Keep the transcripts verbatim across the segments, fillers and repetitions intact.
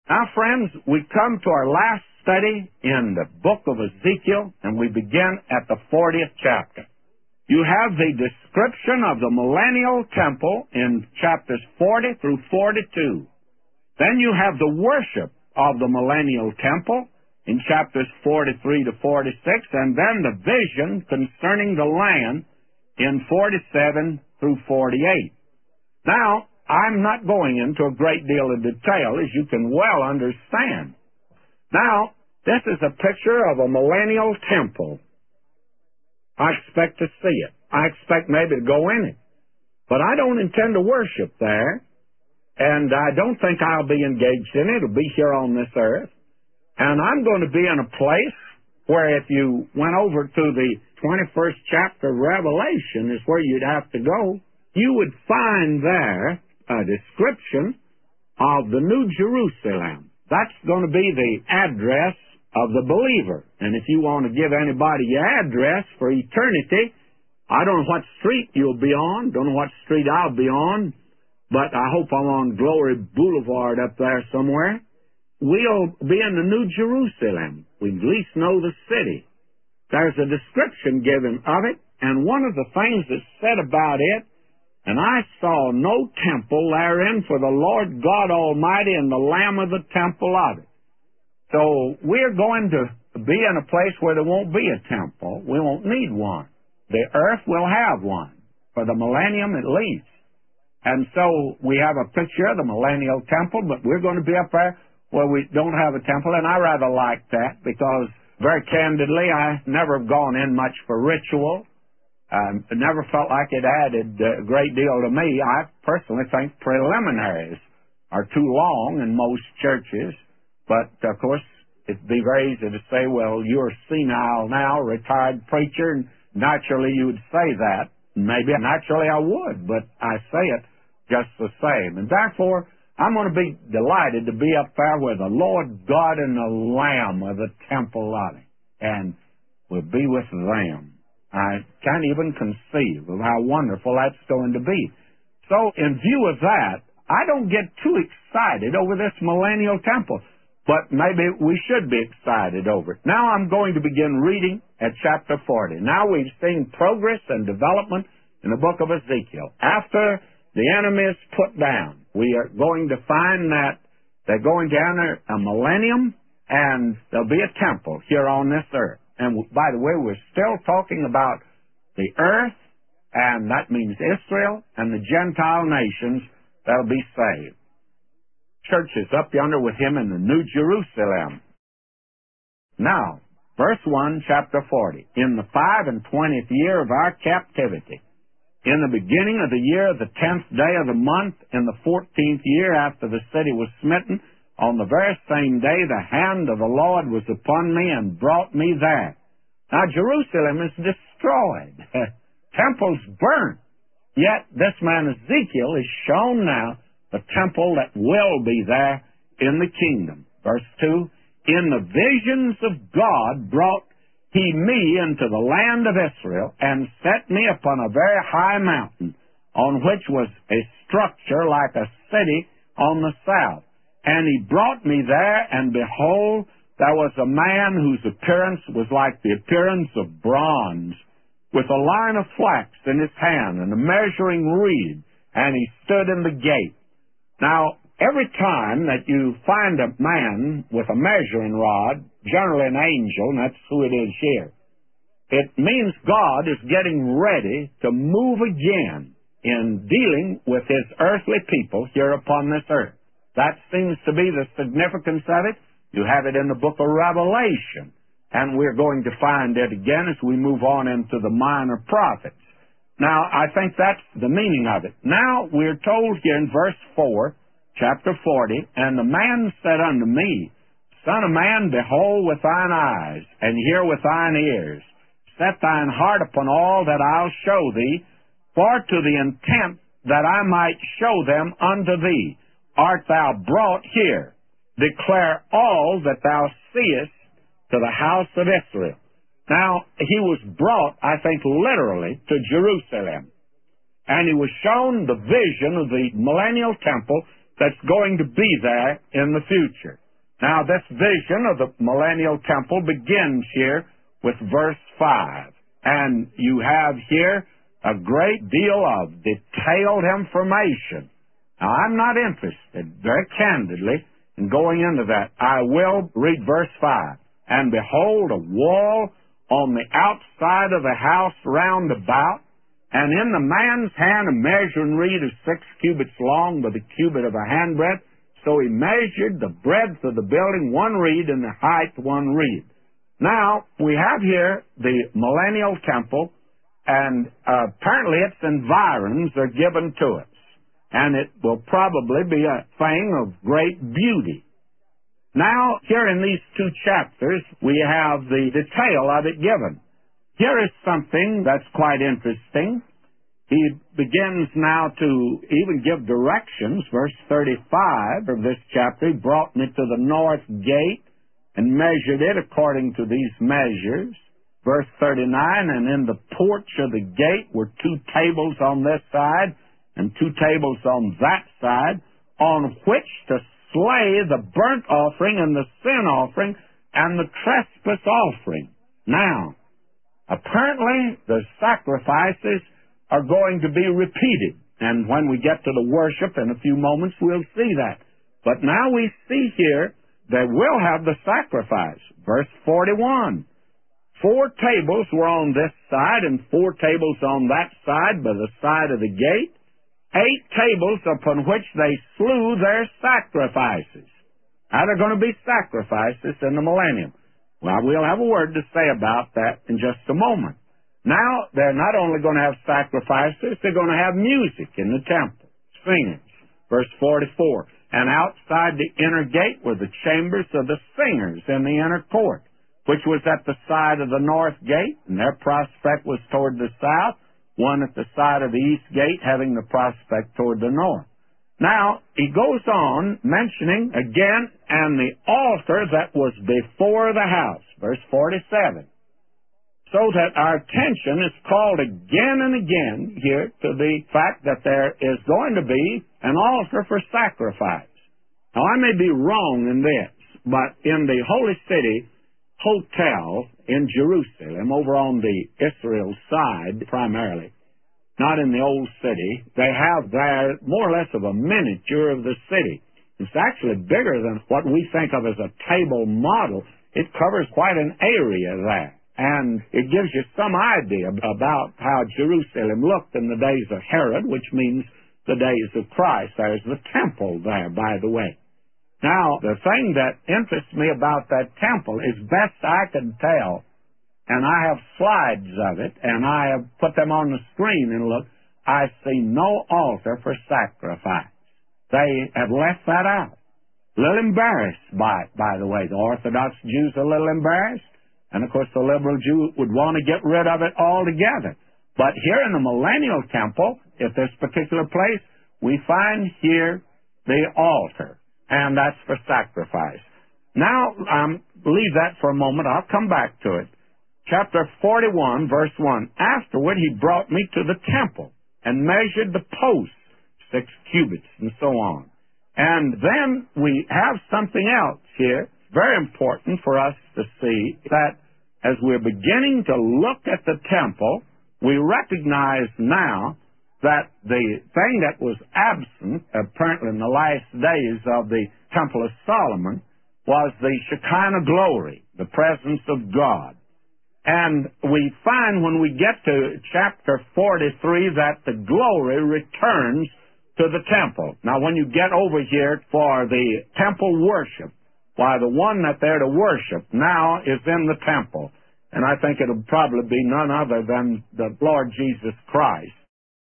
Now, friends, we come to our last study in the book of Ezekiel, and we begin at the fortieth chapter. You have the description of the millennial temple in chapters forty through forty-two. Then you have the worship of the millennial temple in chapters forty-three to forty-six, and then the vision concerning the land in forty-seven through forty-eight. Now, I'm not going into a great deal of detail, as you can well understand. Now, this is a picture of a millennial temple. I expect to see it. I expect maybe to go in it. But I don't intend to worship there, and I don't think I'll be engaged in it. It'll be here on this earth. And I'm going to be in a place where if you went over to the twenty-first chapter of Revelation is where you'd have to go, you would find there a description of the New Jerusalem. That's going to be the address of the believer. And if you want to give anybody your address for eternity, I don't know what street you'll be on, don't know what street I'll be on, but I hope I'm on Glory Boulevard up there somewhere. We'll be in the New Jerusalem. We at least know the city. There's a description given of it, and one of the things that's said about it, and I saw no temple therein for the Lord God Almighty and the Lamb of the temple of it. So we're going to be in a place where there won't be a temple. We won't need one. The earth will have one, for the millennium at least. And so we have a picture of the millennial temple, but we're going to be up there where we don't have a temple, and I rather like that because, very candidly, I never have gone in much for ritual. Um, it never felt like it added a great deal to me. I personally think preliminaries are too long in most churches, but of course it'd be very easy to say, well, you're senile now, retired preacher, and naturally you would say that. Maybe naturally I would, but I say it just the same. And therefore, I'm going to be delighted to be up there where the Lord God and the Lamb are the temple of it, and we'll be with them. I can't even conceive of how wonderful that's going to be. So, in view of that, I don't get too excited over this millennial temple, but maybe we should be excited over it. Now I'm going to begin reading at chapter forty. Now we've seen progress and development in the book of Ezekiel. After the enemy is put down, we are going to find that they're going to enter a millennium, and there'll be a temple here on this earth. And by the way, we're still talking about the earth, and that means Israel and the Gentile nations that'll be saved. Church is up yonder with him in the New Jerusalem. Now, verse one, chapter forty. In the five and twentieth year of our captivity, in the beginning of the year, the tenth day of the month, in the fourteenth year after the city was smitten, on the very same day the hand of the Lord was upon me and brought me there. Now Jerusalem is destroyed. Temple's burnt. Yet this man Ezekiel is shown now the temple that will be there in the kingdom. Verse two, in the visions of God brought he me into the land of Israel and set me upon a very high mountain, on which was a structure like a city on the south. And he brought me there, and behold, there was a man whose appearance was like the appearance of bronze, with a line of flax in his hand and a measuring reed, and he stood in the gate. Now, every time that you find a man with a measuring rod, generally an angel, and that's who it is here, it means God is getting ready to move again in dealing with his earthly people here upon this earth. That seems to be the significance of it. You have it in the book of Revelation, and we're going to find it again as we move on into the minor prophets. Now, I think that's the meaning of it. Now, we're told here in verse four, chapter forty, and the man said unto me, Son of man, behold with thine eyes, and hear with thine ears. Set thine heart upon all that I'll show thee, for to the intent that I might show them unto thee art thou brought here. Declare all that thou seest to the house of Israel. Now, he was brought, I think, literally to Jerusalem. And he was shown the vision of the millennial temple that's going to be there in the future. Now, this vision of the millennial temple begins here with verse five. And you have here a great deal of detailed information. Now, I'm not interested, very candidly, in going into that. I will read verse five. And behold, a wall on the outside of the house round about, and in the man's hand a measuring reed of six cubits long by the cubit of a handbreadth. So he measured the breadth of the building one reed and the height one reed. Now, we have here the millennial temple, and uh, apparently its environs are given to us. And it will probably be a thing of great beauty. Now, here in these two chapters, we have the detail of it given. Here is something that's quite interesting. He begins now to even give directions. Verse thirty-five of this chapter, he brought me to the north gate and measured it according to these measures. Verse thirty-nine, and in the porch of the gate were two tables on this side and two tables on that side, on which to slay the burnt offering and the sin offering and the trespass offering. Now, apparently the sacrifices are going to be repeated. And when we get to the worship in a few moments, we'll see that. But now we see here they will have the sacrifice. Verse forty-one. Four tables were on this side and four tables on that side by the side of the gate. Eight tables upon which they slew their sacrifices. Now there are going to be sacrifices in the millennium. Well, we'll have a word to say about that in just a moment. Now, they're not only going to have sacrifices, they're going to have music in the temple, singers. Verse forty-four, and outside the inner gate were the chambers of the singers in the inner court, which was at the side of the north gate, and their prospect was toward the south, one at the side of the east gate having the prospect toward the north. Now, he goes on mentioning again, and the altar that was before the house, verse forty-seven. So that our attention is called again and again here to the fact that there is going to be an altar for sacrifice. Now, I may be wrong in this, but in the Holy City Hotel in Jerusalem, over on the Israel side primarily, not in the old city, they have there more or less of a miniature of the city. It's actually bigger than what we think of as a table model. It covers quite an area there. And it gives you some idea about how Jerusalem looked in the days of Herod, which means the days of Christ. There's the temple there, by the way. Now, the thing that interests me about that temple is best I can tell, and I have slides of it, and I have put them on the screen and look, I see no altar for sacrifice. They have left that out. A little embarrassed by it, by the way. The Orthodox Jews are a little embarrassed. And, of course, the liberal Jew would want to get rid of it altogether. But here in the millennial temple, at this particular place, we find here the altar, and that's for sacrifice. Now, um, leave that for a moment. I'll come back to it. Chapter forty-one, verse one. Afterward, he brought me to the temple and measured the posts, six cubits, and so on. And then we have something else here, very important for us to see, that as we're beginning to look at the temple, we recognize now that the thing that was absent, apparently in the last days of the Temple of Solomon, was the Shekinah glory, the presence of God. And we find when we get to chapter forty-three that the glory returns to the temple. Now, when you get over here for the temple worship, why, the one that they're to worship now is in the temple. And I think it'll probably be none other than the Lord Jesus Christ.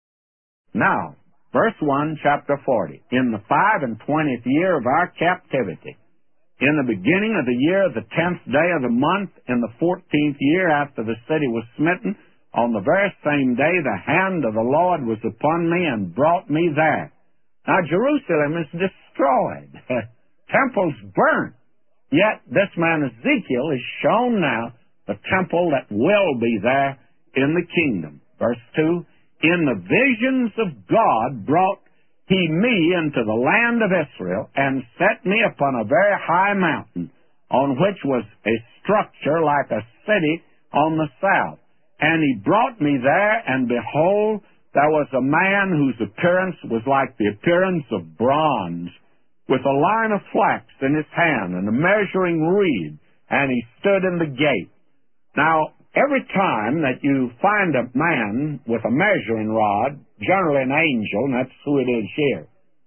Now, verse one, chapter forty. In the five and twentieth year of our captivity, in the beginning of the year, the tenth day of the month, in the fourteenth year after the city was smitten, on the very same day the hand of the Lord was upon me and brought me there. Now, Jerusalem is destroyed. Temple's burnt. Yet this man Ezekiel is shown now the temple that will be there in the kingdom. Verse two, in the visions of God brought he me into the land of Israel, and set me upon a very high mountain, on which was a structure like a city on the south. And he brought me there, and behold, there was a man whose appearance was like the appearance of bronze, with a line of flax in his hand, and a measuring reed, and he stood in the gate. Now, every time that you find a man with a measuring rod, generally an angel, and that's who it is here,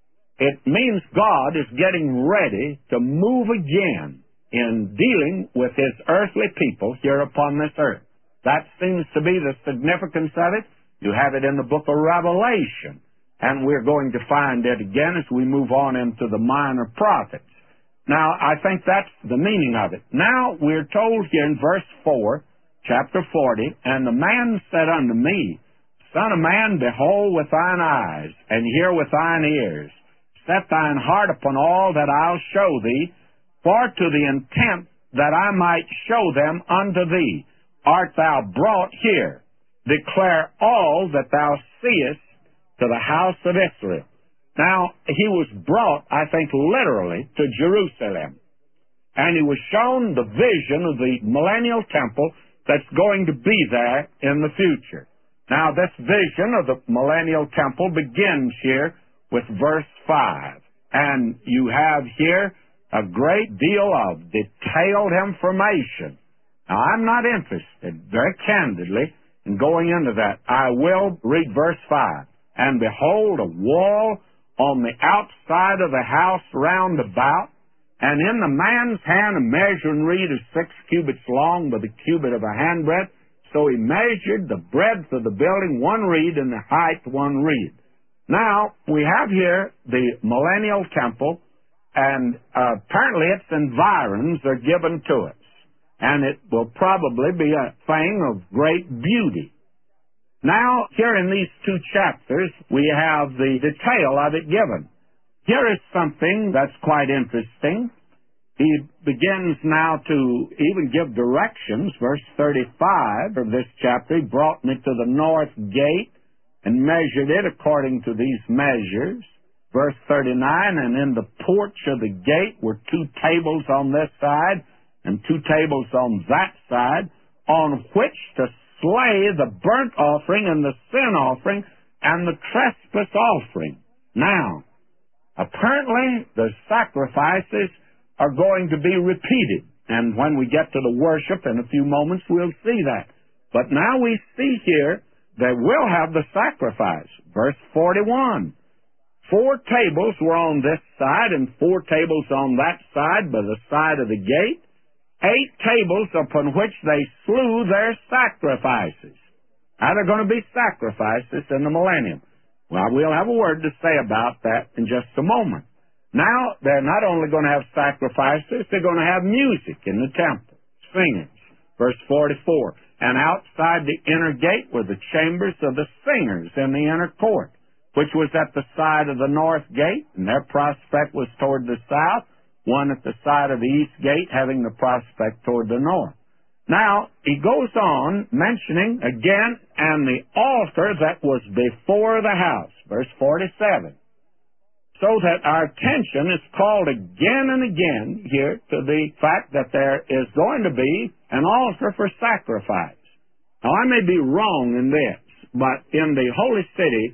it means God is getting ready to move again in dealing with his earthly people here upon this earth. That seems to be the significance of it. You have it in the book of Revelation, and we're going to find it again as we move on into the minor prophets. Now, I think that's the meaning of it. Now, we're told here in verse four, chapter forty, and the man said unto me, Son of man, behold with thine eyes, and hear with thine ears. Set thine heart upon all that I'll show thee, for to the intent that I might show them unto thee art thou brought here. Declare all that thou seest to the house of Israel. Now, he was brought, I think, literally to Jerusalem. And he was shown the vision of the millennial temple that's going to be there in the future. Now, this vision of the millennial temple begins here with verse five. And you have here a great deal of detailed information. Now, I'm not interested, very candidly, in going into that. I will read verse five. And behold, a wall on the outside of the house round about, and in the man's hand a measuring reed of six cubits long with a cubit of a handbreadth. So he measured the breadth of the building one reed and the height one reed. Now, we have here the millennial temple, and uh, apparently its environs are given to us. And it will probably be a thing of great beauty. Now, here in these two chapters, we have the detail of it given. Here is something that's quite interesting. He begins now to even give directions. Verse thirty-five of this chapter, he brought me to the north gate and measured it according to these measures. Verse thirty-nine, and in the porch of the gate were two tables on this side and two tables on that side, on which to slay the burnt offering and the sin offering and the trespass offering. Now, apparently the sacrifices are going to be repeated. And when we get to the worship in a few moments, we'll see that. But now we see here they will have the sacrifice. Verse forty-one. Four tables were on this side and four tables on that side by the side of the gate. Eight tables upon which they slew their sacrifices. Now, there are going to be sacrifices in the millennium. Well, we'll have a word to say about that in just a moment. Now, they're not only going to have sacrifices, they're going to have music in the temple, singers. Verse forty-four, and outside the inner gate were the chambers of the singers in the inner court, which was at the side of the north gate, and their prospect was toward the south, one at the side of the east gate having the prospect toward the north. Now, he goes on mentioning again, and the altar that was before the house, verse forty-seven. So that our attention is called again and again here to the fact that there is going to be an altar for sacrifice. Now, I may be wrong in this, but in the Holy City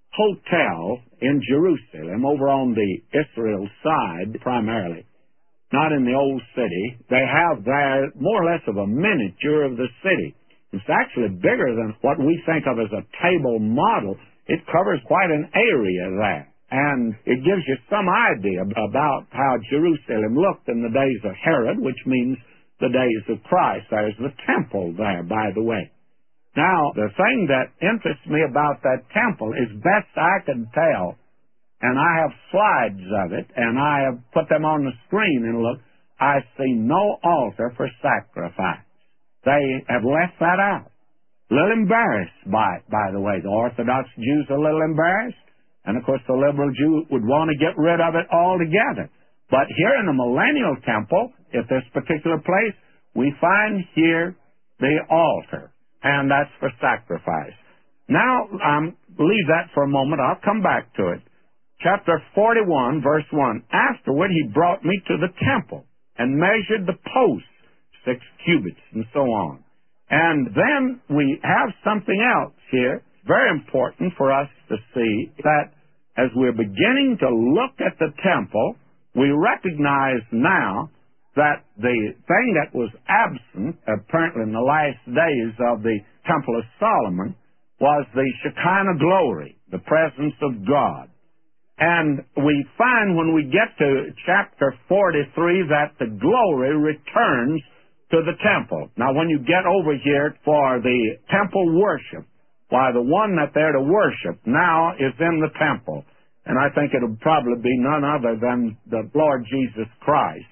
Hotel in Jerusalem, over on the Israel side primarily, not in the old city, they have there more or less of a miniature of the city. It's actually bigger than what we think of as a table model. It covers quite an area there, and it gives you some idea about how Jerusalem looked in the days of Herod, which means the days of Christ. There's the temple there, by the way. Now, the thing that interests me about that temple is best I can tell, and I have slides of it, and I have put them on the screen and look, I see no altar for sacrifice. They have left that out. A little embarrassed by it, by the way. The Orthodox Jews are a little embarrassed, and of course the liberal Jew would want to get rid of it altogether. But here in the millennial temple, at this particular place, we find here the altar. And that's for sacrifice. Now, um, leave that for a moment. I'll come back to it. chapter forty-one, verse one. Afterward he brought me to the temple and measured the posts, six cubits, and so on. And then we have something else here, very important for us to see, that as we're beginning to look at the temple, we recognize now that the thing that was absent, apparently in the last days of the Temple of Solomon, was the Shekinah glory, the presence of God. And we find when we get to chapter forty-three that the glory returns to the temple. Now, when you get over here for the temple worship, why, the one that they're to worship now is in the temple. And I think it'll probably be none other than the Lord Jesus Christ.